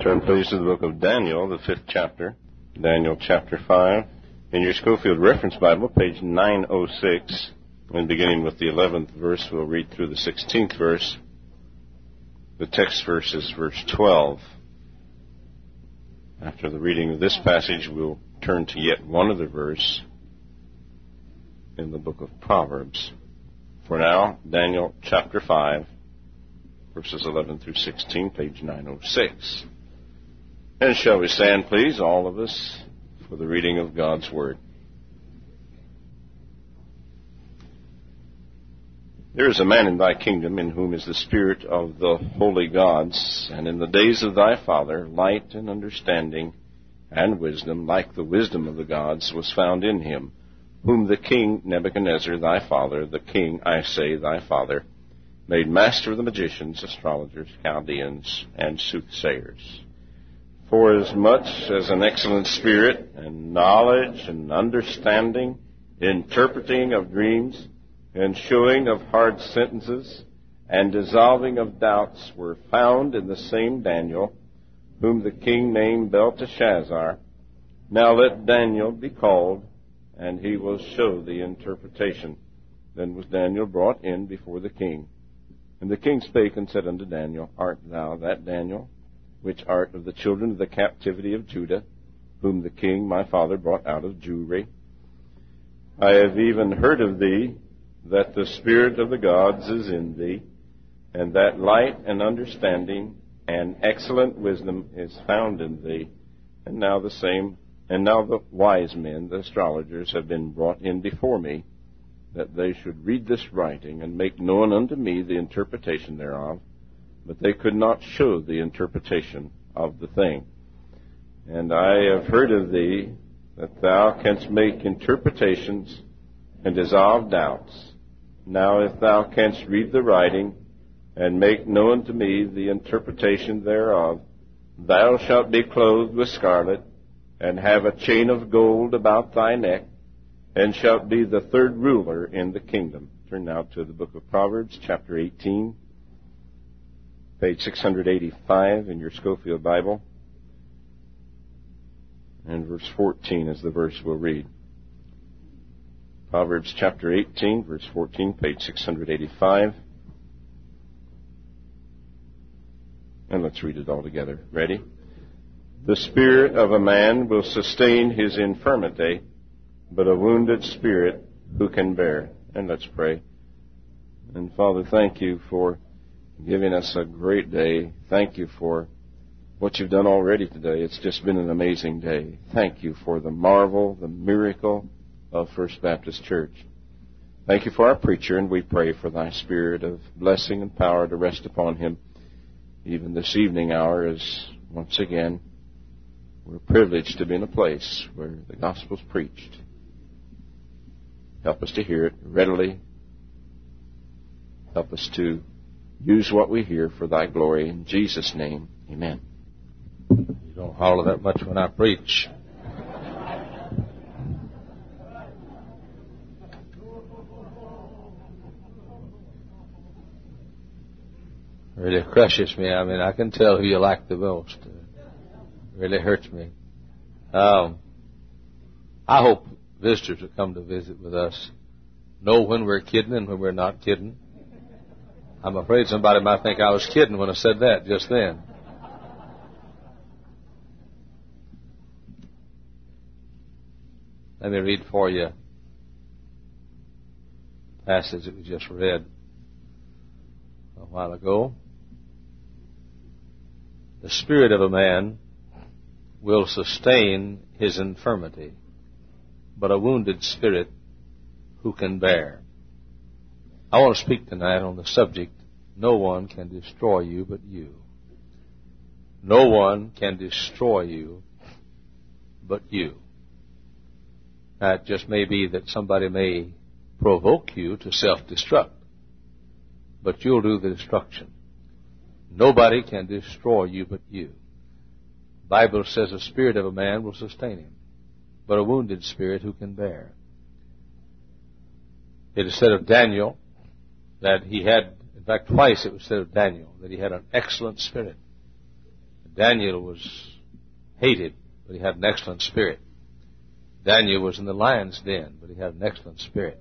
Turn please to the book of Daniel, the 5th chapter. Daniel chapter 5. In your Schofield Reference Bible, page 906, and beginning with the 11th verse, we'll read through the 16th verse. The text verse is verse 12. After the reading of this passage, we'll turn to yet one other verse in the book of Proverbs. For now, Daniel chapter 5, verses 11 through 16, page 906. And shall we stand, please, all of us, for the reading of God's Word. There is a man in thy kingdom in whom is the spirit of the holy gods, and in the days of thy father light and understanding and wisdom, like the wisdom of the gods, was found in him, whom the king Nebuchadnezzar thy father, the king, I say, thy father, made master of the magicians, astrologers, Chaldeans, and soothsayers. For as much as an excellent spirit and knowledge and understanding, interpreting of dreams, and showing of hard sentences, and dissolving of doubts were found in the same Daniel, whom the king named Belteshazzar. Now let Daniel be called, and he will show the interpretation. Then was Daniel brought in before the king. And the king spake and said unto Daniel, Art thou that Daniel, which art of the children of the captivity of Judah, whom the king my father brought out of Jewry? I have even heard of thee, that the spirit of the gods is in thee, and that light and understanding and excellent wisdom is found in thee. And now the wise men, the astrologers, have been brought in before me, that they should read this writing, and make known unto me the interpretation thereof. But they could not show the interpretation of the thing. And I have heard of thee, that thou canst make interpretations and dissolve doubts. Now if thou canst read the writing, and make known to me the interpretation thereof, thou shalt be clothed with scarlet, and have a chain of gold about thy neck, and shalt be the third ruler in the kingdom. Turn now to the book of Proverbs, chapter 18, page 685 in your Schofield Bible, and verse 14 is the verse we'll read. Proverbs chapter 18, verse 14, page 685. And let's read it all together. Ready? The spirit of a man will sustain his infirmity, but a wounded spirit who can bear? And let's pray. And Father, thank you for giving us a great day. Thank you for what you've done already today. It's just been an amazing day. Thank you for the marvel, the miracle of First Baptist Church. Thank you for our preacher, and we pray for thy spirit of blessing and power to rest upon him even this evening hour, as once again we're privileged to be in a place where the gospel's preached. Help us to hear it readily. Help us to use what we hear for thy glory. In Jesus' name, amen. You don't holler that much when I preach. Really crushes me. I mean, I can tell who you like the most. It really hurts me. I hope visitors who come to visit with us know when we're kidding and when we're not kidding. I'm afraid somebody might think I was kidding when I said that just then. Let me read for you the passage that we just read a while ago. The spirit of a man will sustain his infirmity, but a wounded spirit who can bear? I want to speak tonight on the subject, no one can destroy you but you. No one can destroy you but you. Now, it just may be that somebody may provoke you to self-destruct, but you'll do the destruction. Nobody can destroy you but you. The Bible says the spirit of a man will sustain him, but a wounded spirit who can bear? It is said of Daniel that he had, in fact twice it was said of Daniel, that he had an excellent spirit. Daniel was hated, but he had an excellent spirit. Daniel was in the lion's den, but he had an excellent spirit.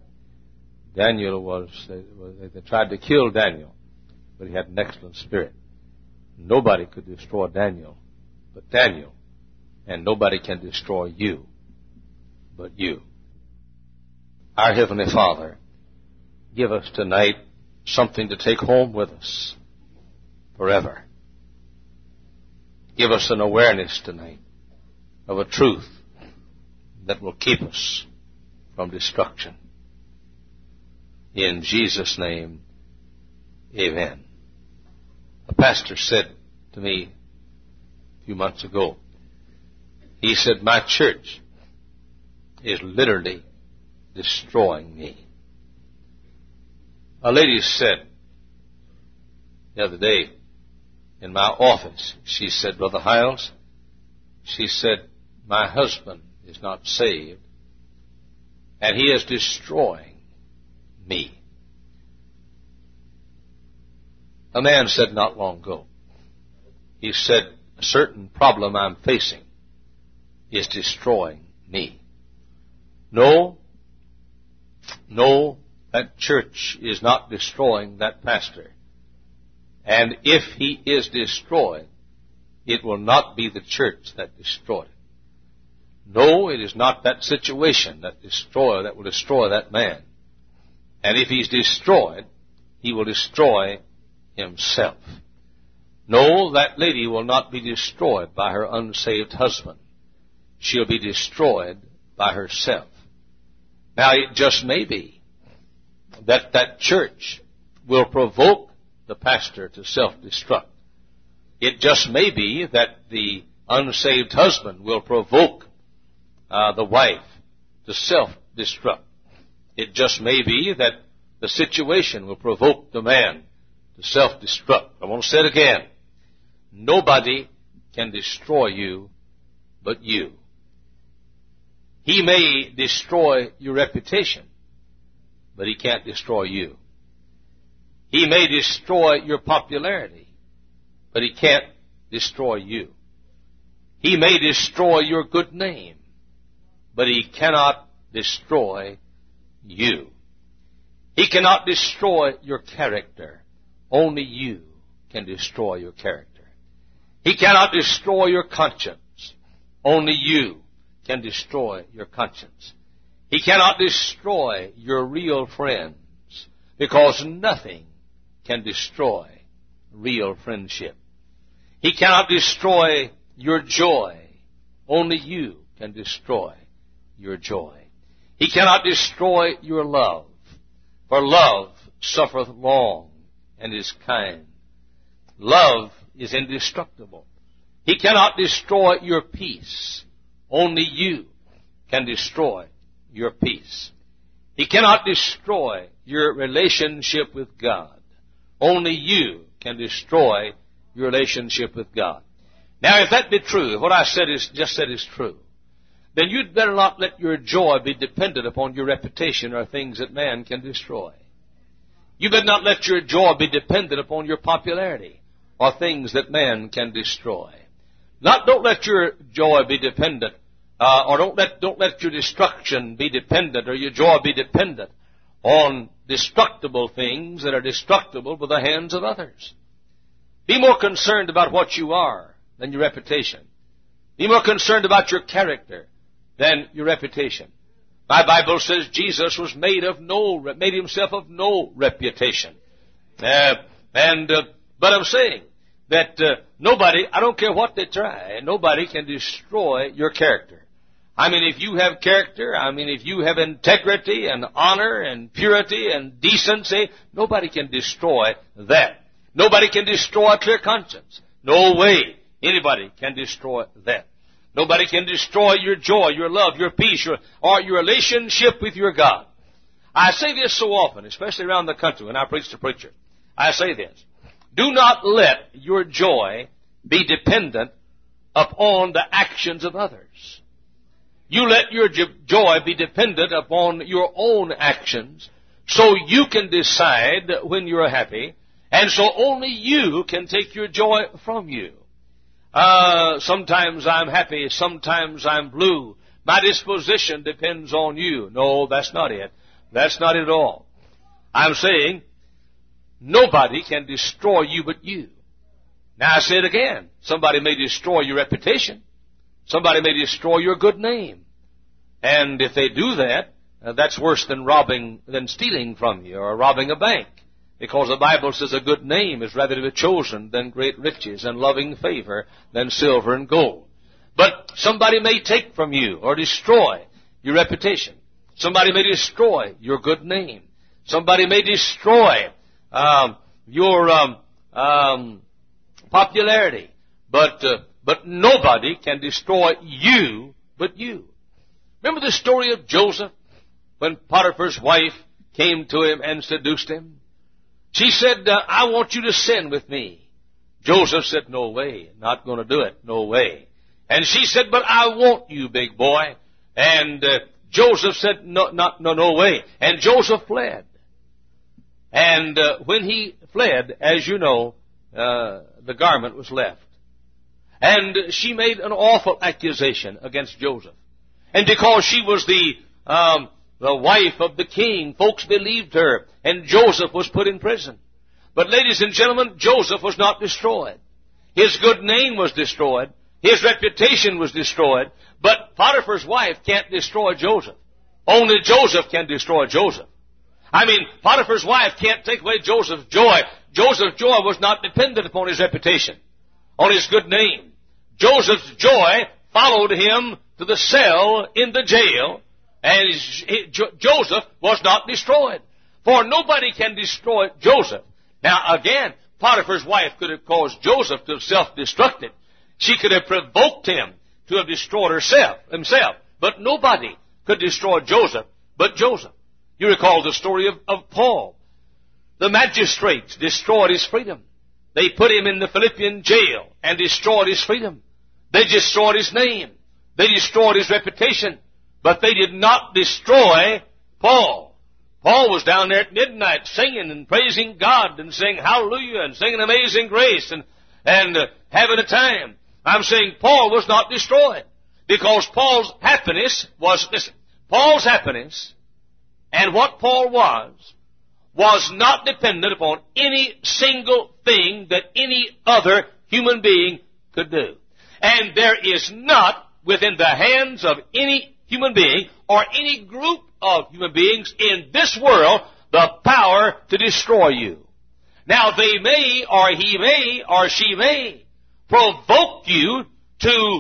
They tried to kill Daniel, but he had an excellent spirit. Nobody could destroy Daniel but Daniel, and nobody can destroy you but you. Our Heavenly Father, give us tonight something to take home with us forever. Give us an awareness tonight of a truth that will keep us from destruction. In Jesus' name, amen. A pastor said to me a few months ago, he said, my church is literally destroying me. A lady said the other day in my office, she said, Brother Hiles, she said, my husband is not saved, and he is destroying me. A man said not long ago, he said, a certain problem I'm facing is destroying me. No, that church is not destroying that pastor. And if he is destroyed, it will not be the church that destroyed it. No, it is not that situation that will destroy that man. And if he's destroyed, he will destroy himself. No, that lady will not be destroyed by her unsaved husband. She'll be destroyed by herself. Now, it just may be that church will provoke the pastor to self-destruct. It just may be that the unsaved husband will provoke the wife to self-destruct. It just may be that the situation will provoke the man to self-destruct. I want to say it again. Nobody can destroy you but you. He may destroy your reputation, but he can't destroy you. He may destroy your popularity, but he can't destroy you. He may destroy your good name, but he cannot destroy you. He cannot destroy your character. Only you can destroy your character. He cannot destroy your conscience. Only you can destroy your conscience. He cannot destroy your real friends, because nothing can destroy real friendship. He cannot destroy your joy. Only you can destroy your joy. He cannot destroy your love, for love suffereth long and is kind. Love is indestructible. He cannot destroy your peace. Only you can destroy your peace. He cannot destroy your relationship with God. Only you can destroy your relationship with God. Now, if that be true, if what I just said is true, then you'd better not let your joy be dependent upon your reputation or things that man can destroy. You better not let your joy be dependent upon your popularity or things that man can destroy. Don't let your joy be dependent, or don't let your destruction be dependent, or your joy be dependent on destructible things that are destructible by the hands of others. Be more concerned about what you are than your reputation. Be more concerned about your character than your reputation. My Bible says Jesus was made himself of no reputation. But I'm saying that nobody, I don't care what they try, nobody can destroy your character. I mean, if you have character, if you have integrity and honor and purity and decency, nobody can destroy that. Nobody can destroy a clear conscience. No way anybody can destroy that. Nobody can destroy your joy, your love, your peace, or your relationship with your God. I say this so often, especially around the country when I preach to preachers. I say this. Do not let your joy be dependent upon the actions of others. You let your joy be dependent upon your own actions, so you can decide when you're happy, and so only you can take your joy from you. Sometimes I'm happy, sometimes I'm blue. My disposition depends on you. No, that's not it. That's not it at all. I'm saying nobody can destroy you but you. Now I say it again. Somebody may destroy your reputation. Somebody may destroy your good name. And if they do that, that's worse than stealing from you or robbing a bank. Because the Bible says a good name is rather to be chosen than great riches and loving favor than silver and gold. But somebody may take from you or destroy your reputation. Somebody may destroy your good name. Somebody may destroy your popularity. But nobody can destroy you but you. Remember the story of Joseph when Potiphar's wife came to him and seduced him? She said, I want you to sin with me. Joseph said, no way, not going to do it, no way. And she said, but I want you, big boy. And Joseph said, no way. And Joseph fled. And when he fled, as you know, the garment was left. And she made an awful accusation against Joseph. And because she was the wife of the king, folks believed her, and Joseph was put in prison. But ladies and gentlemen, Joseph was not destroyed. His good name was destroyed. His reputation was destroyed. But Potiphar's wife can't destroy Joseph. Only Joseph can destroy Joseph. I mean, Potiphar's wife can't take away Joseph's joy. Joseph's joy was not dependent upon his reputation, on his good name. Joseph's joy followed him to the cell in the jail, and Joseph was not destroyed. For nobody can destroy Joseph. Now again, Potiphar's wife could have caused Joseph to have self-destructed. She could have provoked him to have destroyed himself. But nobody could destroy Joseph but Joseph. You recall the story of Paul. The magistrates destroyed his freedom. They put him in the Philippian jail and destroyed his freedom. They destroyed his name. They destroyed his reputation. But they did not destroy Paul. Paul was down there at midnight singing and praising God and saying hallelujah and singing Amazing Grace and having a time. I'm saying Paul was not destroyed because Paul's happiness Paul's happiness and what Paul was not dependent upon any single thing that any other human being could do. And there is not within the hands of any human being or any group of human beings in this world the power to destroy you. Now they may, or he may, or she may provoke you to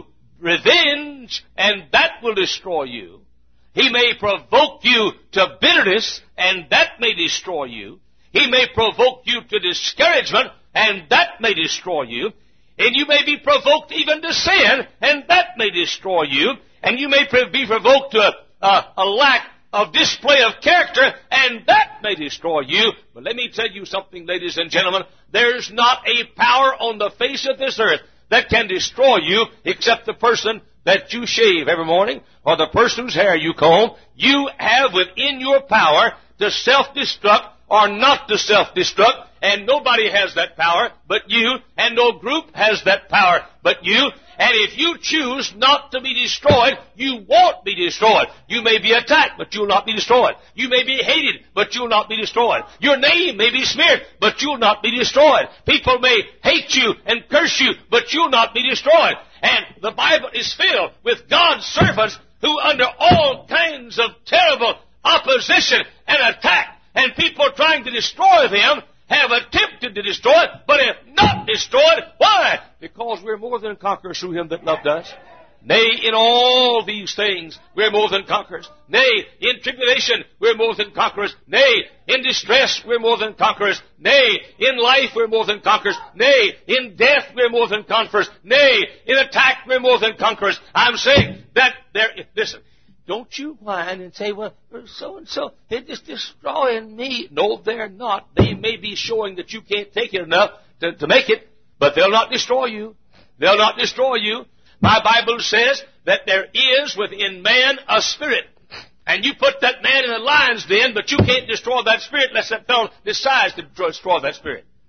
revenge, and that will destroy you. He may provoke you to bitterness, and that may destroy you. He may provoke you to discouragement, and that may destroy you. And you may be provoked even to sin, and that may destroy you. And you may be provoked to a lack of display of character, and that may destroy you. But let me tell you something, ladies and gentlemen. There's not a power on the face of this earth that can destroy you except the person that you shave every morning or the person whose hair you comb. You have within your power to self-destruct or not to self-destruct, and nobody has that power but you, and no group has that power but you. And if you choose not to be destroyed, you won't be destroyed. You may be attacked, but you'll not be destroyed. You may be hated, but you'll not be destroyed. Your name may be smeared, but you'll not be destroyed. People may hate you and curse you, but you'll not be destroyed. And the Bible is filled with God's servants who, under all kinds of terrible opposition and attack, and people trying to destroy them, have attempted to destroy it, but have not destroyed. Why? Because we're more than conquerors through Him that loved us. Nay, in all these things, we're more than conquerors. Nay, in tribulation, we're more than conquerors. Nay, in distress, we're more than conquerors. Nay, in life, we're more than conquerors. Nay, in death, we're more than conquerors. Nay, in attack, we're more than conquerors. I'm saying that listen, don't you whine and say, well, so-and-so, they're just destroying me. No, they're not. They may be showing that you can't take it enough to make it, but they'll not destroy you. They'll not destroy you. My Bible says that there is within man a spirit. And you put that man in a lion's den, but you can't destroy that spirit unless that fellow decides to destroy that spirit.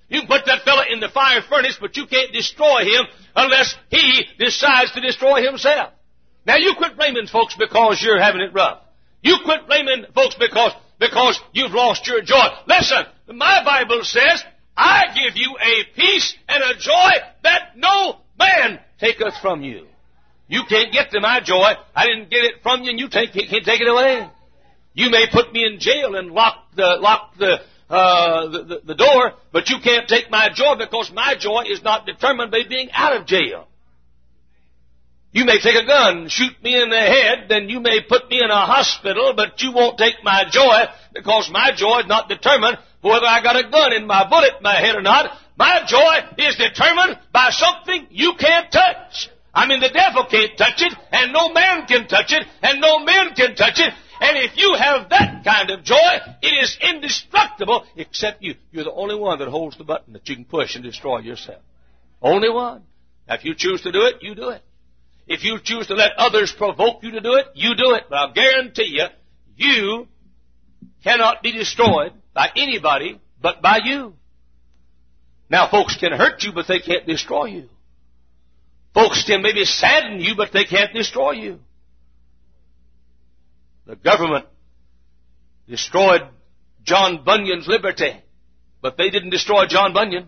You can put that fella in the fire furnace, but you can't destroy him unless he decides to destroy himself. Now you quit blaming folks because you're having it rough. You quit blaming folks because you've lost your joy. Listen, my Bible says, I give you a peace and a joy that no man taketh from you. You can't get to my joy. I didn't get it from you, and you can't take it away. You may put me in jail and lock the door, but you can't take my joy, because my joy is not determined by being out of jail. You may take a gun and shoot me in the head, then you may put me in a hospital, but you won't take my joy, because my joy is not determined whether I got a gun in my bullet in my head or not. My joy is determined by something you can't touch. I mean, the devil can't touch it, and no man can touch it, and no men can touch it. And if you have that kind of joy, it is indestructible, except you. You're the only one that holds the button that you can push and destroy yourself. Only one. Now, if you choose to do it, you do it. If you choose to let others provoke you to do it, you do it. But I'll guarantee you, you cannot be destroyed by anybody but by you. Now, folks can hurt you, but they can't destroy you. Folks can maybe sadden you, but they can't destroy you. The government destroyed John Bunyan's liberty, but they didn't destroy John Bunyan.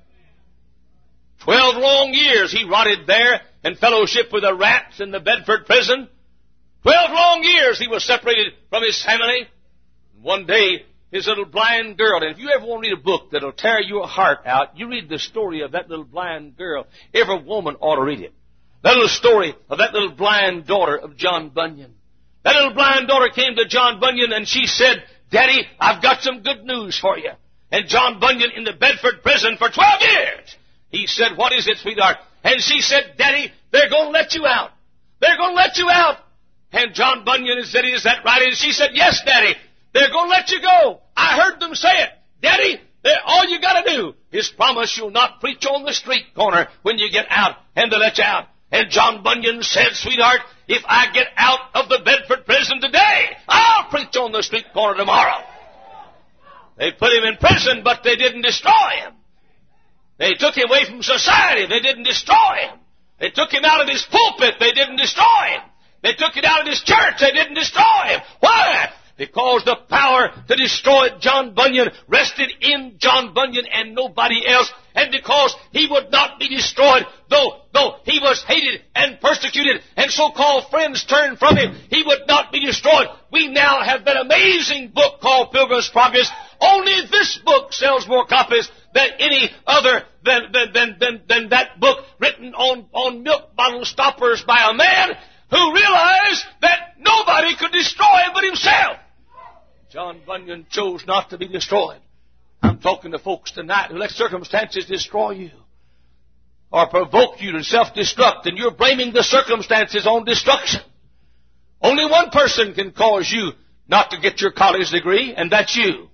12 long years he rotted there in fellowship with the rats in the Bedford prison. 12 long years he was separated from his family. One day, his little blind girl, and if you ever want to read a book that'll tear your heart out, you read the story of that little blind girl. Every woman ought to read it. That little story of that little blind daughter of John Bunyan. That little blind daughter came to John Bunyan and she said, Daddy, I've got some good news for you. And John Bunyan in the Bedford prison for 12 years. He said, what is it, sweetheart? And she said, Daddy, they're going to let you out. They're going to let you out. And John Bunyan said, is that right? And she said, yes, Daddy, they're going to let you go. I heard them say it. Daddy, all you got to do is promise you'll not preach on the street corner when you get out, and they'll let you out. And John Bunyan said, sweetheart, if I get out of the Bedford prison today, I'll preach on the street corner tomorrow. They put him in prison, but they didn't destroy him. They took him away from society. They didn't destroy him. They took him out of his pulpit. They didn't destroy him. They took it out of his church. They didn't destroy him. Why? Because the power to destroy John Bunyan rested in John Bunyan and nobody else. And because he would not be destroyed, though he was hated and persecuted and so-called friends turned from him, he would not be destroyed. We now have that amazing book called Pilgrim's Progress. Only this book sells more copies than any other than that book written on milk bottle stoppers by a man who realized that nobody could destroy him but himself. John Bunyan chose not to be destroyed. I'm talking to folks tonight who let circumstances destroy you or provoke you to self-destruct, and you're blaming the circumstances on destruction. Only one person can cause you not to get your college degree, and that's you.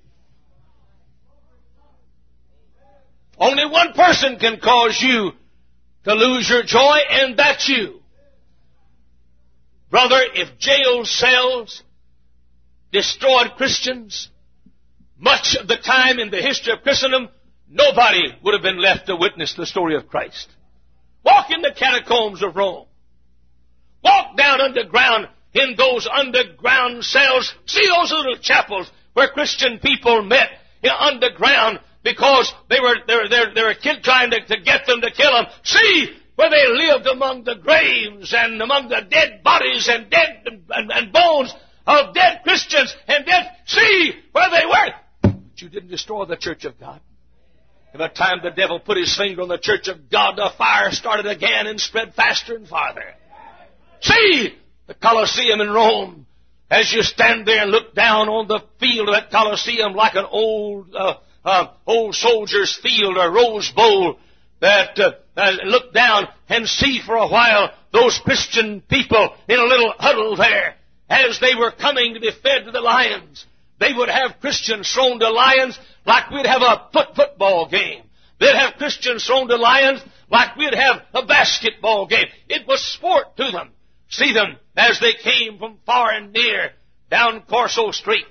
Only one person can cause you to lose your joy, and that's you. Brother, if jail cells destroyed Christians, much of the time in the history of Christendom, nobody would have been left to witness the story of Christ. Walk in the catacombs of Rome. Walk down underground in those underground cells. See those little chapels where Christian people met underground because they were trying to get them to kill them. See where they lived among the graves and among the dead bodies and dead and bones of dead Christians and dead. See where they were. But you didn't destroy the church of God. Every time the devil put his finger on the church of God, the fire started again and spread faster and farther. See the Colosseum in Rome. As you stand there and look down on the field of that Colosseum like an old soldier's field or rose bowl, that look down and see for a while those Christian people in a little huddle there as they were coming to be fed to the lions. They would have Christians thrown to lions like we'd have a football game. They'd have Christians thrown to lions like we'd have a basketball game. It was sport to them. See them as they came from far and near down Corso Street.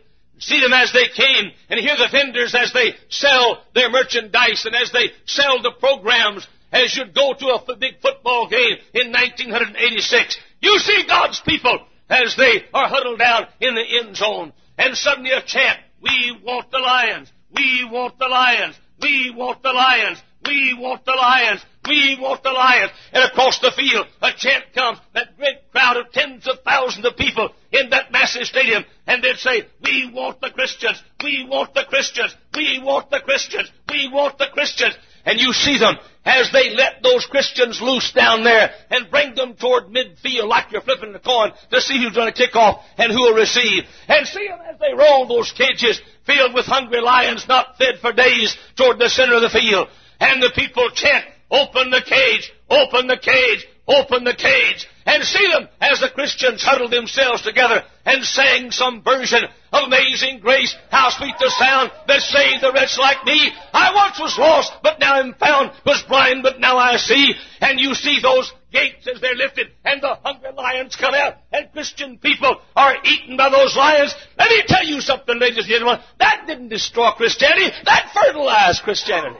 See them as they came, and hear the vendors as they sell their merchandise and as they sell the programs, as you'd go to a big football game in 1986. You see God's people as they are huddled down in the end zone, and suddenly a chant, "We want the Lions, we want the Lions, we want the Lions, we want the Lions, we want the Lions." And across the field, a chant comes, that great crowd of tens of thousands of people in that massive stadium, and they'd say, "We want the Christians, we want the Christians, we want the Christians, we want the Christians." And you see them as they let those Christians loose down there and bring them toward midfield like you're flipping a coin to see who's going to kick off and who will receive. And see them as they roll those cages filled with hungry lions not fed for days toward the center of the field. And the people chant, "Open the cage, open the cage, open the cage." And see them as the Christians huddle themselves together and sang some version of Amazing Grace. How sweet the sound that saved a wretch like me. I once was lost, but now am found, was blind, but now I see. And you see those gates as they're lifted, and the hungry lions come out, and Christian people are eaten by those lions. Let me tell you something, ladies and gentlemen. That didn't destroy Christianity. That fertilized Christianity.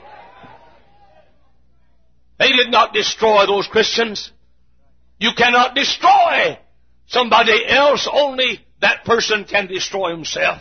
They did not destroy those Christians. You cannot destroy somebody else. Only that person can destroy himself.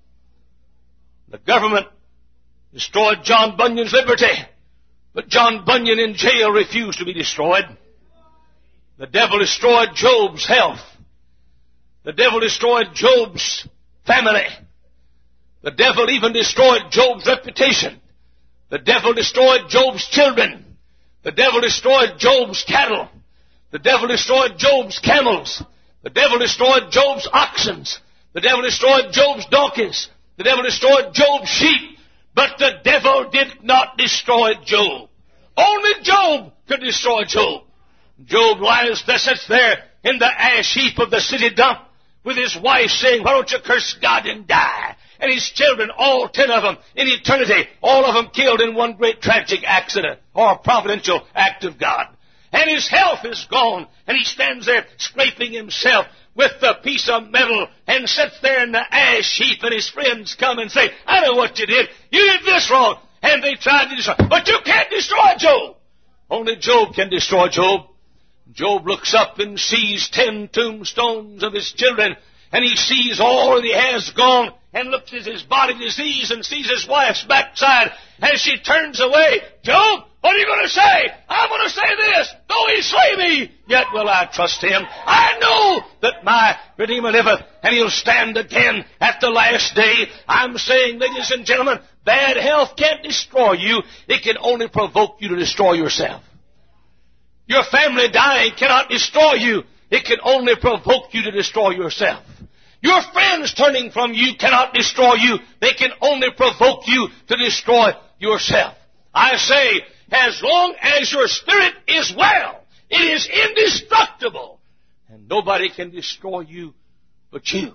The government destroyed John Bunyan's liberty, but John Bunyan in jail refused to be destroyed. The devil destroyed Job's health. The devil destroyed Job's family. The devil even destroyed Job's reputation. The devil destroyed Job's children. The devil destroyed Job's cattle. The devil destroyed Job's camels. The devil destroyed Job's oxen. The devil destroyed Job's donkeys. The devil destroyed Job's sheep. But the devil did not destroy Job. Only Job could destroy Job. Job sits there in the ash heap of the city dump with his wife saying, "Why don't you curse God and die?" And his children, all 10 of them, in eternity, all of them killed in one great tragic accident or a providential act of God. And his health is gone, and he stands there scraping himself with the piece of metal and sits there in the ash heap, and his friends come and say, "I know what you did. You did this wrong." And they tried to destroy. But you can't destroy Job. Only Job can destroy Job. Job looks up and sees 10 tombstones of his children, and he sees all that he has gone, and looks at his body disease and sees his wife's backside, and she turns away. "Job, what are you going to say?" "I'm going to say this. Though he slay me, yet will I trust him. I know that my Redeemer liveth, and he'll stand again at the last day." I'm saying, ladies and gentlemen, bad health can't destroy you. It can only provoke you to destroy yourself. Your family dying cannot destroy you. It can only provoke you to destroy yourself. Your friends turning from you cannot destroy you. They can only provoke you to destroy yourself. I say, as long as your spirit is well, it is indestructible. And nobody can destroy you but you.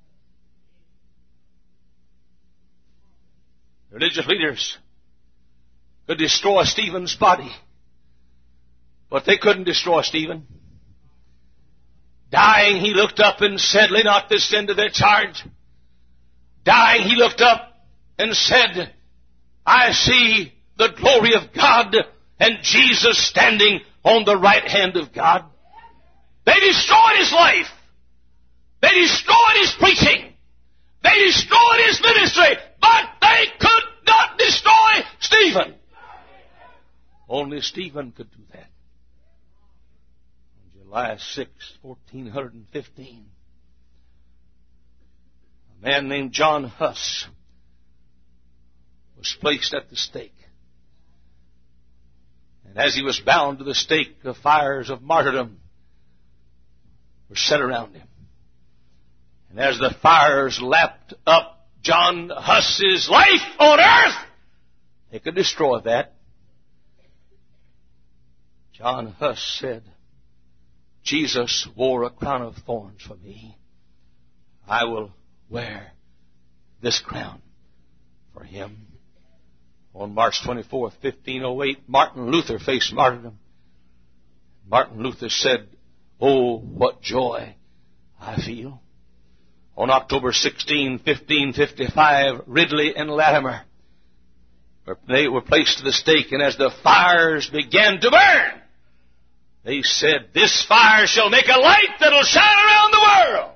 Religious leaders could destroy Stephen's body, but they couldn't destroy Stephen. Dying, he looked up and said, "Lay not this sin to their charge." Dying, he looked up and said, "I see the glory of God and Jesus standing on the right hand of God." They destroyed his life. They destroyed his preaching. They destroyed his ministry. But they could not destroy Stephen. Only Stephen could do that. On July 6, 1415, a man named John Huss was placed at the stake. And as he was bound to the stake, the fires of martyrdom were set around him. And as the fires lapped up John Huss's life on earth, they could destroy that. John Huss said, "Jesus wore a crown of thorns for me. I will wear this crown for him." On March 24th, 1508, Martin Luther faced martyrdom. Martin Luther said, "Oh, what joy I feel. On October 16, 1555, Ridley and Latimer they were placed to the stake, and as the fires began to burn, they said, "This fire shall make a light that'll shine around the world."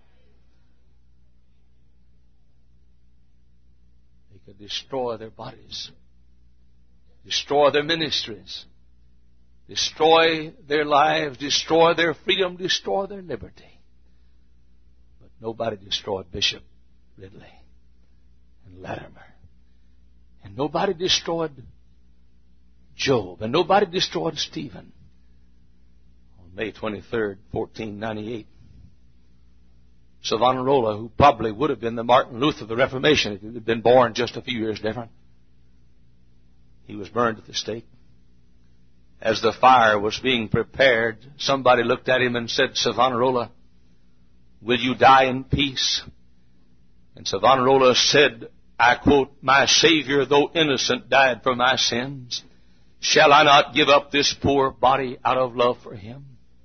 They could destroy their bodies, destroy their ministries, destroy their lives, destroy their freedom, destroy their liberty. But nobody destroyed Bishop Ridley and Latimer. And nobody destroyed Job. And nobody destroyed Stephen. On May 23rd, 1498, Savonarola, who probably would have been the Martin Luther of the Reformation if he had been born just a few years different, he was burned at the stake. As the fire was being prepared, somebody looked at him and said, "Savonarola, will you die in peace?" And Savonarola said, I quote, "My Savior, though innocent, died for my sins. Shall I not give up this poor body out of love for Him?"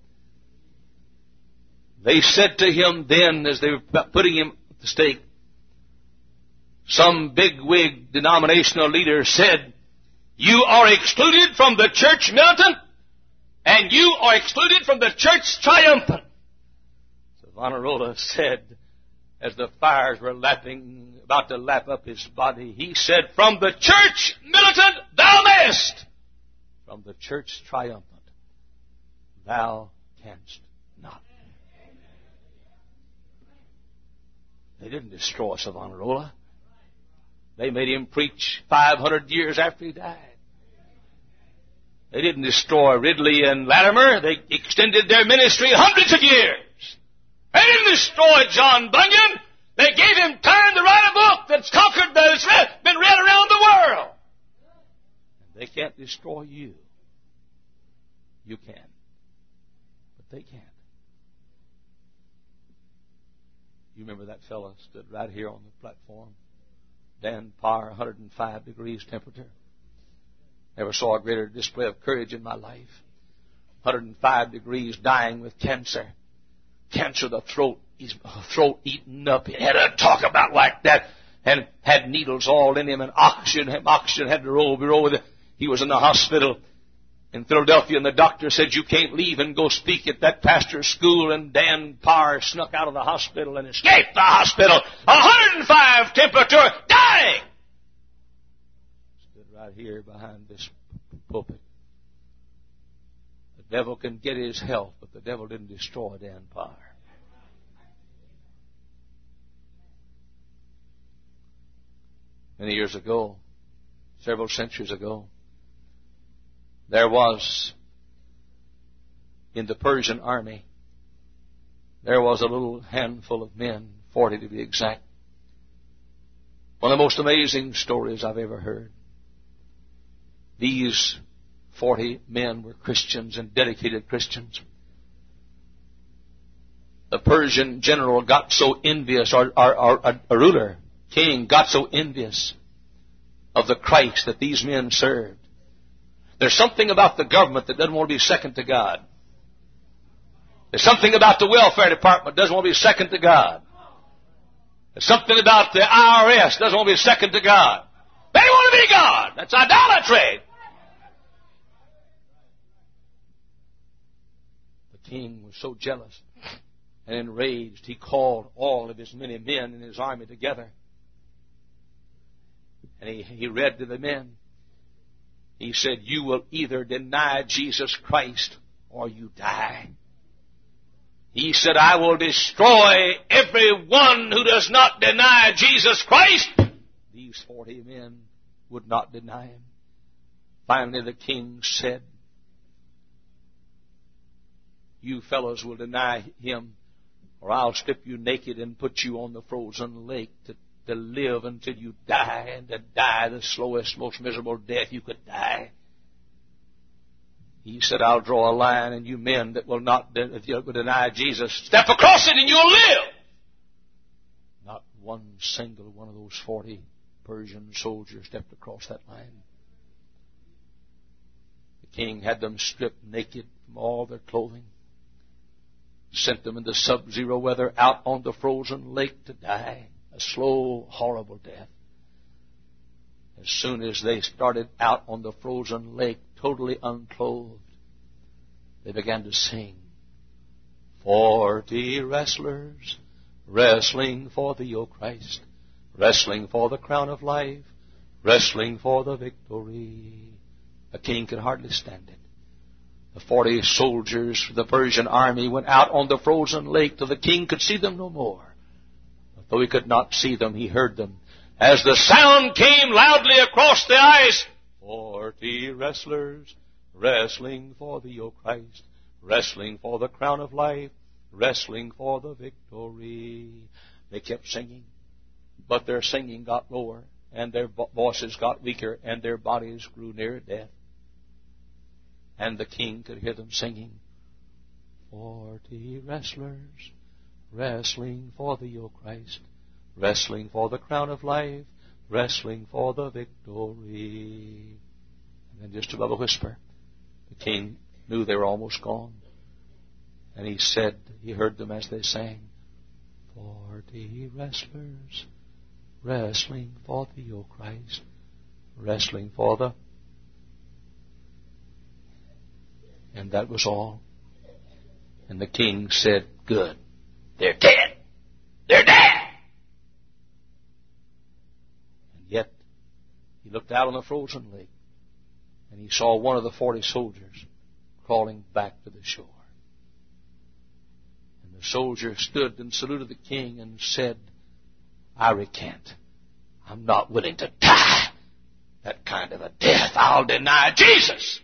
They said to him then, as they were putting him at the stake, some big-wig denominational leader said, "You are excluded from the church militant, and you are excluded from the church triumphant." Savonarola said, as the fires were about to lap up his body, he said, "From the church militant thou mayest, from the church triumphant thou canst not." They didn't destroy Savonarola. They made him preach 500 years after he died. They didn't destroy Ridley and Latimer. They extended their ministry hundreds of years. They didn't destroy John Bunyan. They gave him time to write a book that's been read around the world. They can't destroy you. You can. But they can't. You remember that fellow stood right here on the platform. Dan Parr, 105 degrees temperature. Never saw a greater display of courage in my life. 105 degrees, dying with cancer. Cancer of the throat, his throat eaten up. He had to talk about like that, and had needles all in him, and oxygen had to roll with it. He was in the hospital in Philadelphia, and the doctor said, "You can't leave and go speak at that pastor's school." And Dan Parr snuck out of the hospital and escaped the hospital. 105 temperature, dying. Stood right here behind this pulpit. The devil can get his health, but the devil didn't destroy Dan Parr. Many years ago, several centuries ago, there was, in the Persian army, there was a little handful of men, 40 to be exact. One of the most amazing stories I've ever heard. These 40 men were Christians and dedicated Christians. The Persian general got so envious, or a ruler, king, got so envious of the Christ that these men served. There's something about the government that doesn't want to be second to God. There's something about the welfare department that doesn't want to be second to God. There's something about the IRS that doesn't want to be second to God. They want to be God. That's idolatry. The king was so jealous and enraged, he called all of his many men in his army together. And he read to the men. He said, "You will either deny Jesus Christ or you die." He said, "I will destroy everyone who does not deny Jesus Christ." These 40 men would not deny Him. Finally, the king said, "You fellows will deny Him, or I'll strip you naked and put you on the frozen lake to live until you die, and to die the slowest, most miserable death you could die." He said, "I'll draw a line, and you men that will not if you will deny Jesus, step across it and you'll live." Not one single one of those 40 Persian soldiers stepped across that line. The king had them stripped naked from all their clothing, sent them in the sub-zero weather out on the frozen lake to die. A slow, horrible death. As soon as they started out on the frozen lake, totally unclothed, they began to sing, 40 wrestlers wrestling for thee, O Christ, wrestling for the crown of life, wrestling for the victory. The king could hardly stand it. The 40 soldiers of the Persian army went out on the frozen lake till the king could see them no more. But though he could not see them, he heard them. As the sound came loudly across the ice, 40 wrestlers wrestling for thee, O Christ, wrestling for the crown of life, wrestling for the victory. They kept singing, but their singing got lower, and their voices got weaker, and their bodies grew near death. And the king could hear them singing, 40 wrestlers wrestling for thee, O Christ, wrestling for the crown of life, wrestling for the victory. And then just above a whisper, the king knew they were almost gone. And he said, he heard them as they sang, 40 wrestlers wrestling for thee, O Christ, wrestling for the... And that was all. And the king said, good, they're dead. They're dead. And yet, he looked out on the frozen lake, and he saw one of the 40 soldiers crawling back to the shore. And the soldier stood and saluted the king and said, I recant. I'm not willing to die that kind of a death. I'll deny Jesus.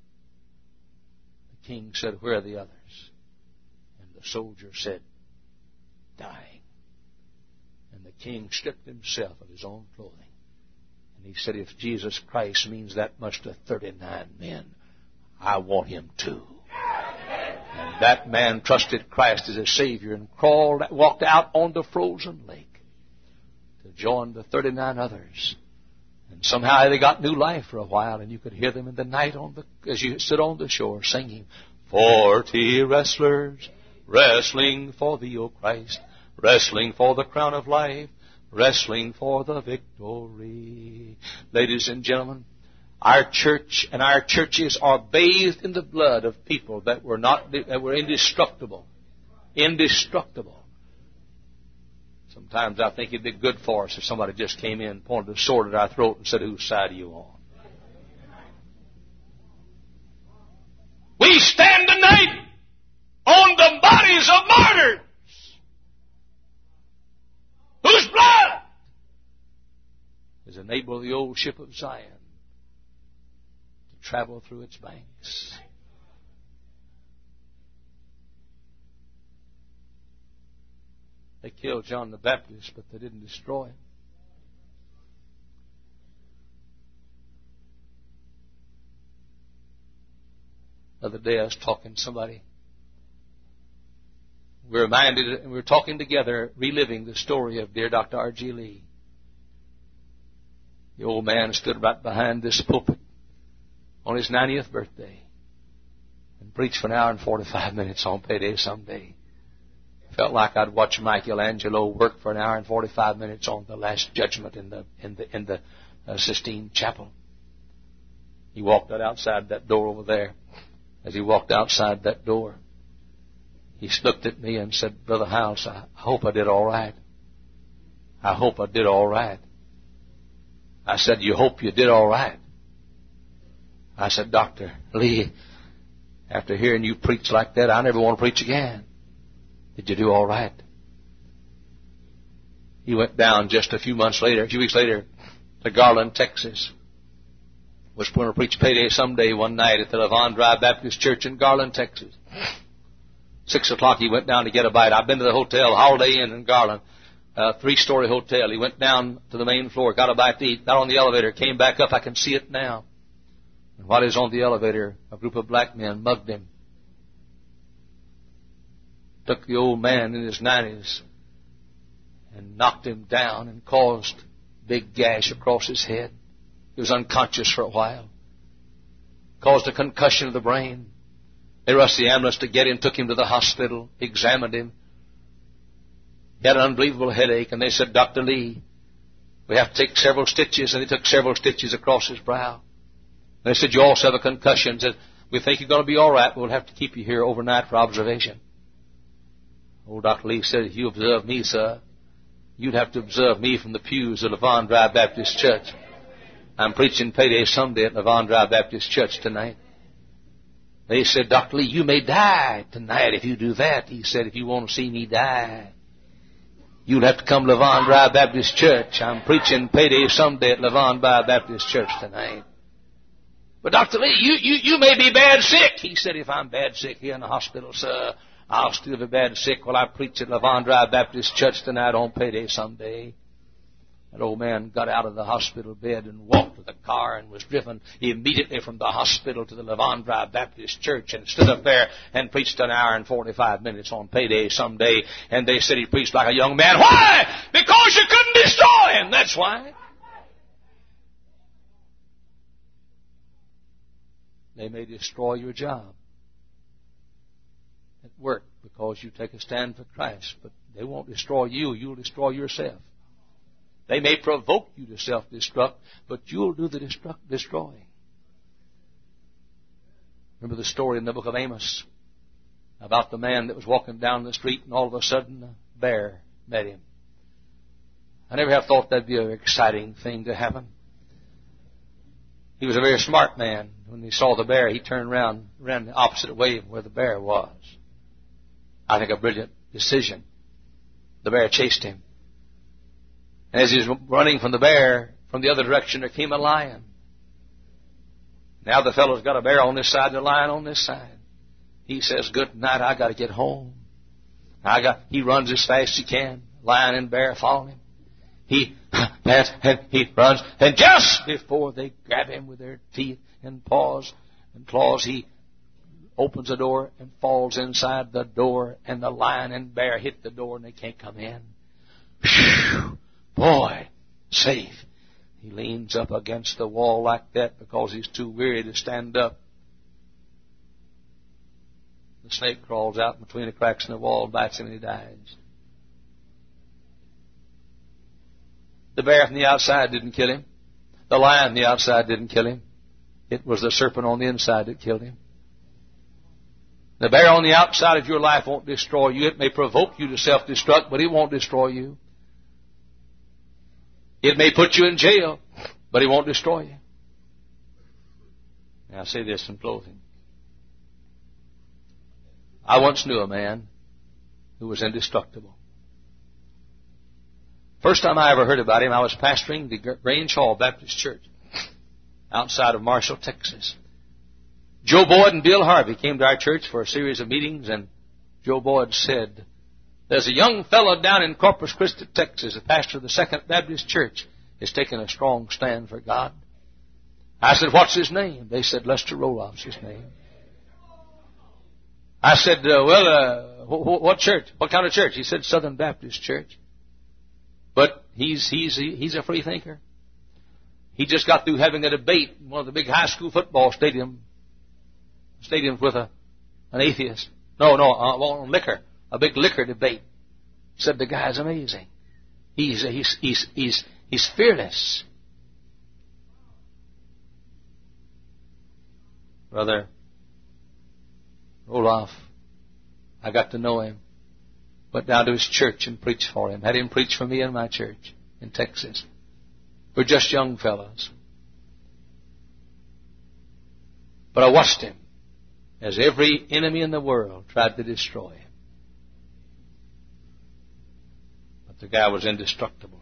The king said, where are the others? And the soldier said, dying. And the king stripped himself of his own clothing. And he said, if Jesus Christ means that much to 39 men, I want him too. And that man trusted Christ as a Savior and walked out on the frozen lake to join the 39 others. And somehow they got new life for a while, and you could hear them in the night as you stood on the shore singing, 40 wrestlers wrestling for thee, O Christ, wrestling for the crown of life, wrestling for the victory. Ladies and gentlemen, our church and our churches are bathed in the blood of people that were indestructible. Indestructible. Sometimes I think it'd be good for us if somebody just came in, pointed a sword at our throat and said, whose side are you on? We stand tonight on the bodies of martyrs whose blood has enabled the old ship of Zion to travel through its banks. They killed John the Baptist, but they didn't destroy him. The other day I was talking to somebody. We were reminded, and we were talking together, reliving the story of dear Dr. R.G. Lee. The old man stood right behind this pulpit on his 90th birthday and preached for an hour and 45 minutes on payday someday. Felt like I'd watch Michelangelo work for an hour and 45 minutes on the Last Judgment in the Sistine Chapel. He walked out outside that door over there. As he walked outside that door, he looked at me and said, Brother House, I hope I did all right. I hope I did all right. I said, you hope you did all right? I said, Dr. Lee, after hearing you preach like that, I never want to preach again. Did you do all right? He went down just a few weeks later, to Garland, Texas. Was going to preach payday someday one night at the Levon Drive Baptist Church in Garland, Texas. 6 o'clock he went down to get a bite. I've been to the hotel, Holiday Inn in Garland, 3-story hotel. He went down to the main floor, got a bite to eat, got on the elevator, came back up. I can see it now. And while he was on the elevator, a group of black men mugged him. Took the old man in his 90s and knocked him down and caused a big gash across his head. He was unconscious for a while. Caused a concussion of the brain. They rushed the ambulance to get him, took him to the hospital, examined him. He had an unbelievable headache, and they said, Dr. Lee, we have to take several stitches, and they took several stitches across his brow. And they said, you also have a concussion. Said, we think you're going to be all right, but we'll have to keep you here overnight for observation. Old Dr. Lee said, if you observe me, sir, you'd have to observe me from the pews of Levon Drive Baptist Church. I'm preaching payday Sunday at Levon Drive Baptist Church tonight. They said, Dr. Lee, you may die tonight if you do that. He said, if you want to see me die, you'll have to come to Levon Drive Baptist Church. I'm preaching payday Sunday at Levon Drive Baptist Church tonight. But Dr. Lee, you may be bad sick. He said, if I'm bad sick here in the hospital, sir, I'll still be bad sick while I preach at Levon Drive Baptist Church tonight on payday Sunday. That old man got out of the hospital bed and walked to the car and was driven immediately from the hospital to the Levon Drive Baptist Church and stood up there and preached an hour and 45 minutes on payday Sunday. And they said he preached like a young man. Why? Because you couldn't destroy him. That's why. They may destroy your job at work because you take a stand for Christ, but they won't destroy you. You'll destroy yourself. They may provoke you to self-destruct, but you'll do the destroying. Remember the story in the book of Amos about the man that was walking down the street and all of a sudden a bear met him. I never have thought that'd be an exciting thing to happen. He was a very smart man. When he saw the bear, he turned around, ran the opposite way from where the bear was. I think a brilliant decision. The bear chased him. And as he was running from the bear, from the other direction, there came a lion. Now the fellow's got a bear on this side and a lion on this side. He says, good night, I got to get home. He runs as fast as he can. Lion and bear follow him. He runs, and just before they grab him with their teeth and paws and claws, he opens the door and falls inside the door, and the lion and bear hit the door and they can't come in. Whew. Boy, safe. He leans up against the wall like that because he's too weary to stand up. The snake crawls out between the cracks in the wall, bites him, and he dies. The bear from the outside didn't kill him. The lion on the outside didn't kill him. It was the serpent on the inside that killed him. The bear on the outside of your life won't destroy you. It may provoke you to self-destruct, but it won't destroy you. It may put you in jail, but it won't destroy you. Now I'll say this in closing. I once knew a man who was indestructible. First time I ever heard about him, I was pastoring the Grange Hall Baptist Church outside of Marshall, Texas. Joe Boyd and Bill Harvey came to our church for a series of meetings, and Joe Boyd said, there's a young fellow down in Corpus Christi, Texas, the pastor of the Second Baptist Church, is taking a strong stand for God. I said, what's his name? They said, Lester Roloff's his name. I said, what church? What kind of church? He said, Southern Baptist Church. But he's a free thinker. He just got through having a debate in one of the big high school football stadiums with an atheist. On liquor. A big liquor debate. Said the guy's amazing. He's fearless. Brother Roloff, I got to know him. Went down to his church and preached for him. Had him preach for me in my church in Texas. We're just young fellows. But I watched him as every enemy in the world tried to destroy him. But the guy was indestructible.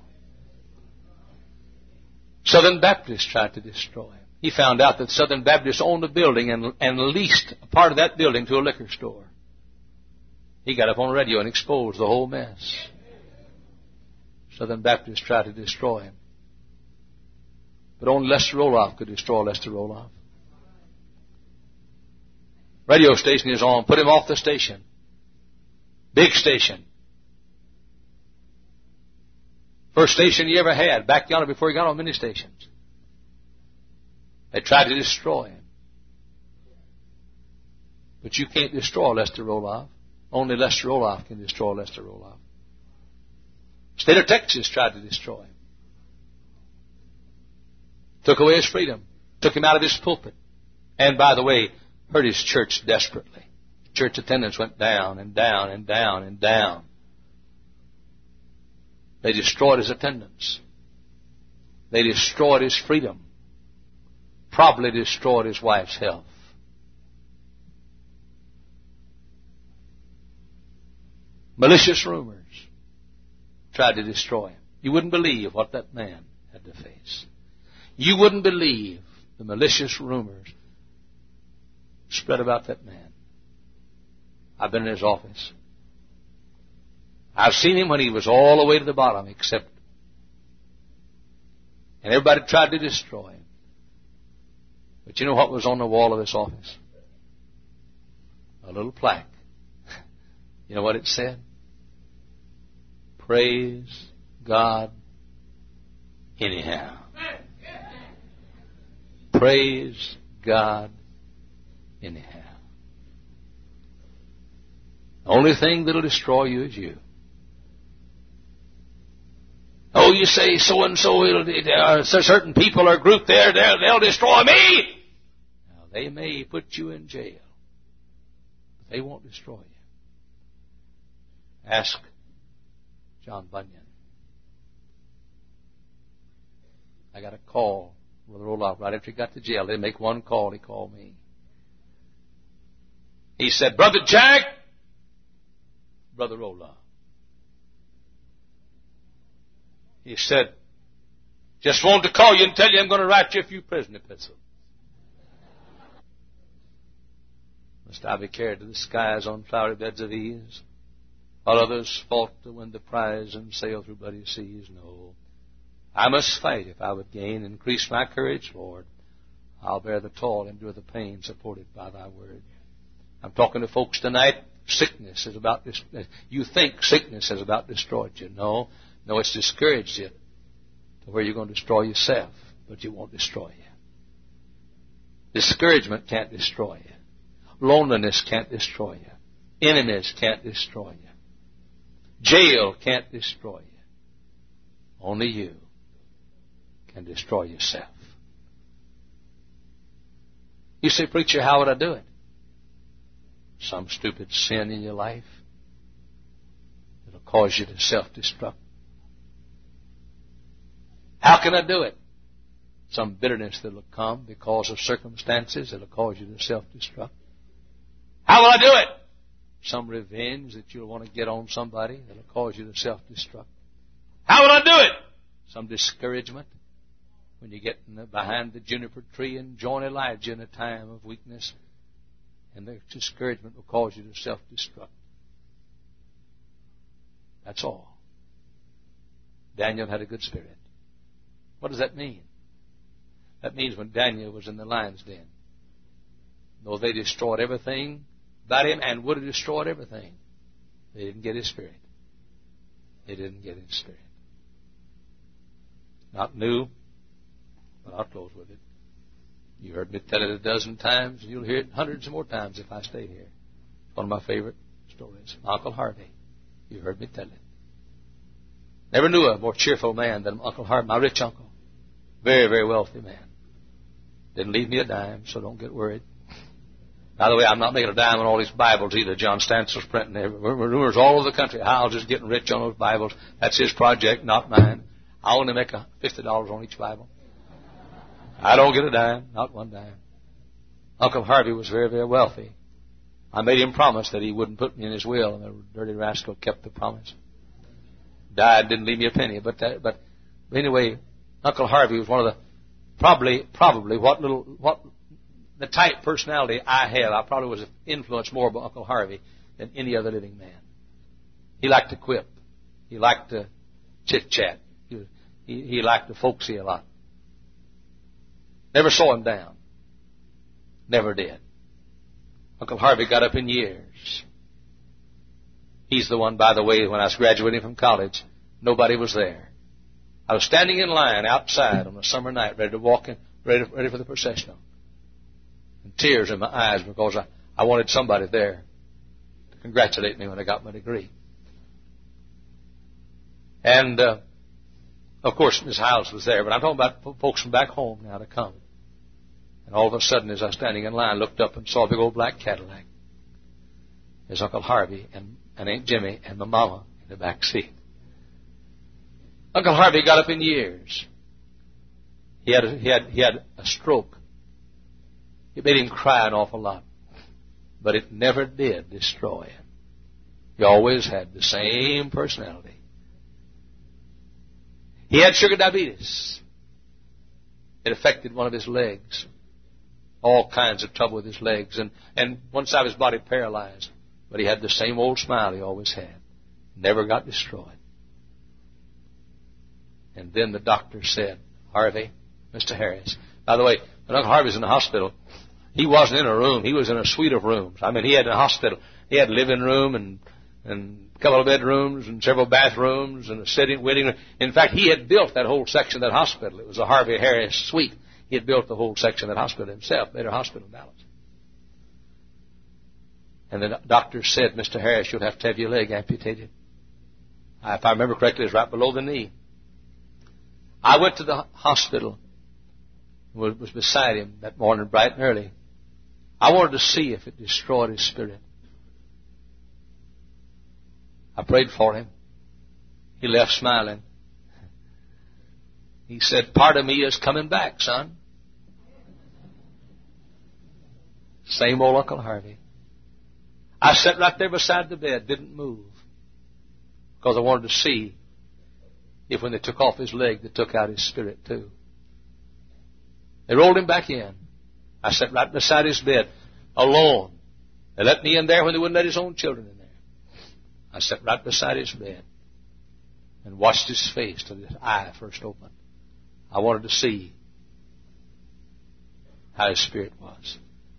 Southern Baptists tried to destroy him. He found out that Southern Baptists owned a building and leased a part of that building to a liquor store. He got up on the radio and exposed the whole mess. Southern Baptists tried to destroy him. But only Lester Roloff could destroy Lester Roloff. Radio station is on. Put him off the station. Big station. First station he ever had. Back yonder before he got on many stations. They tried to destroy him. But you can't destroy Lester Roloff. Only Lester Roloff can destroy Lester Roloff. State of Texas tried to destroy him. Took away his freedom. Took him out of his pulpit. And, by the way, hurt his church desperately. Church attendance went down and down and down and down. They destroyed his attendance. They destroyed his freedom. Probably destroyed his wife's health. Malicious rumors tried to destroy him. You wouldn't believe what that man had to face. You wouldn't believe the malicious rumors spread about that man. I've been in his office. I've seen him when he was all the way to the bottom, except, and everybody tried to destroy him. But you know what was on the wall of this office? A little plaque. You know what it said? Praise God anyhow. Praise God anyhow. The only thing that'll destroy you is you. Oh, you say so-and-so, certain people or group there, they'll destroy me. Now, they may put you in jail, but they won't destroy you. Ask John Bunyan. I got a call, Brother Roloff, right after he got to jail. They make one call. He called me. He said, Brother Jack, Brother Roloff. He said, just wanted to call you and tell you I'm going to write you a few prison epistles. Must I be carried to the skies on flowery beds of ease, while others fought to win the prize and sail through bloody seas? No. I must fight if I would gain, increase my courage, Lord. I'll bear the toil, endure the pain, supported by thy word. I'm talking to folks tonight. Sickness is about this. You think sickness has about destroyed you. No, it's discouraged you to where you're going to destroy yourself, but you won't destroy you. Discouragement can't destroy you. Loneliness can't destroy you. Enemies can't destroy you. Jail can't destroy you. Only you can destroy yourself. You say, preacher, how would I do it? Some stupid sin in your life that'll cause you to self-destruct. How can I do it? Some bitterness that'll come because of circumstances that'll cause you to self-destruct. How will I do it? Some revenge that you'll want to get on somebody that'll cause you to self-destruct. How will I do it? Some discouragement when you get behind the juniper tree and join Elijah in a time of weakness, and the discouragement will cause you to self-destruct. That's all. Daniel had a good spirit. What does that mean? That means when Daniel was in the lion's den, though they destroyed everything about him and would have destroyed everything, they didn't get his spirit. They didn't get his spirit. Not new, but I'll close with it. You heard me tell it a dozen times, and you'll hear it hundreds more times if I stay here. It's one of my favorite stories. Uncle Harvey. You heard me tell it. Never knew a more cheerful man than Uncle Harvey, my rich uncle. Very, very wealthy man. Didn't leave me a dime, so don't get worried. By the way, I'm not making a dime on all these Bibles either. John Stansel's printing rumors all over the country. Howell's just getting rich on those Bibles. That's his project, not mine. I only make $50 on each Bible. I don't get a dime, not one dime. Uncle Harvey was very, very wealthy. I made him promise that he wouldn't put me in his will, and the dirty rascal kept the promise. Died, didn't leave me a penny. But anyway, Uncle Harvey was one of the probably what the type personality I have. I probably was influenced more by Uncle Harvey than any other living man. He liked to quip. He liked to chit chat. He liked to folksy a lot. Never saw him down. Never did. Uncle Harvey got up in years. He's the one, by the way, when I was graduating from college, nobody was there. I was standing in line outside on a summer night, ready to walk in, ready for the processional. And tears in my eyes because I wanted somebody there to congratulate me when I got my degree. And, of course, Miss Hiles was there, but I'm talking about folks from back home now to come. And all of a sudden, as I was standing in line, looked up and saw a big old black Cadillac. There's Uncle Harvey and Aunt Jimmy and my mama in the back seat. Uncle Harvey got up in years. He had a stroke. It made him cry an awful lot. But it never did destroy him. He always had the same personality. He had sugar diabetes. It affected one of his legs. All kinds of trouble with his legs. And one side of his body paralyzed. But he had the same old smile he always had. Never got destroyed. And then the doctor said, Harvey, Mr. Harris. By the way, when Uncle Harvey was in the hospital, he wasn't in a room. He was in a suite of rooms. I mean, he had a hospital. He had a living room and a couple of bedrooms and several bathrooms and a sitting, waiting room. In fact, he had built that whole section of that hospital. It was a Harvey Harris suite. He had built the whole section of that hospital himself, Bader Hospital in Dallas. And the doctor said, Mr. Harris, you'll have to have your leg amputated. If I remember correctly, it was right below the knee. I went to the hospital, was beside him that morning bright and early. I wanted to see if it destroyed his spirit. I prayed for him. He left smiling. He said, part of me is coming back, son. Same old Uncle Harvey. I sat right there beside the bed, didn't move, because I wanted to see if when they took off his leg, they took out his spirit too. They rolled him back in. I sat right beside his bed, alone. They let me in there when they wouldn't let his own children in there. I sat right beside his bed and watched his face till his eye first opened. I wanted to see how his spirit was.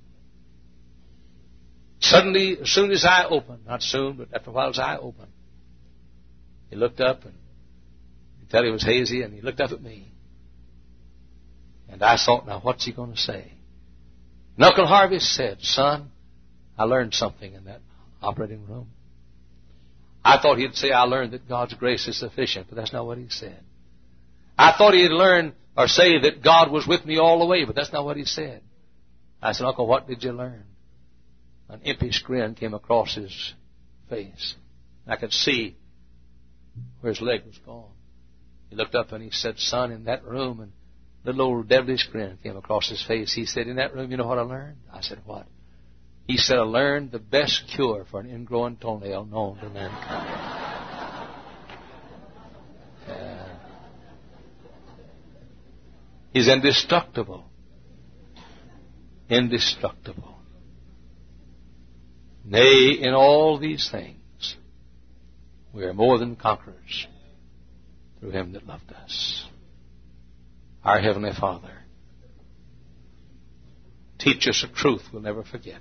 Suddenly, as soon as his eye opened, not soon, but after a while his eye opened, he looked up and you could tell he was hazy, and he looked up at me. And I thought, now what's he going to say? And Uncle Harvey said, son, I learned something in that operating room. I thought he'd say, I learned that God's grace is sufficient, but that's not what he said. I thought he'd learn or say that God was with me all the way, but that's not what he said. I said, Uncle, what did you learn? An impish grin came across his face. I could see where his leg was gone. He looked up and he said, son, in that room, and a little old devilish grin came across his face. He said, in that room, you know what I learned? I said, what? He said, I learned the best cure for an ingrowing toenail known to mankind. He's indestructible. Indestructible. Nay, in all these things, we are more than conquerors through him that loved us. Our Heavenly Father, teach us a truth we'll never forget.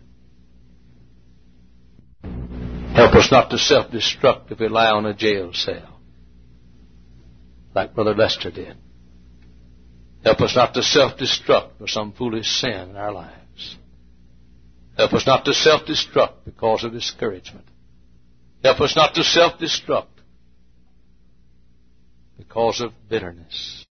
Help us not to self-destruct if we lie on a jail cell, like Brother Lester did. Help us not to self-destruct for some foolish sin in our lives. Help us not to self-destruct because of discouragement. Help us not to self-destruct because of bitterness.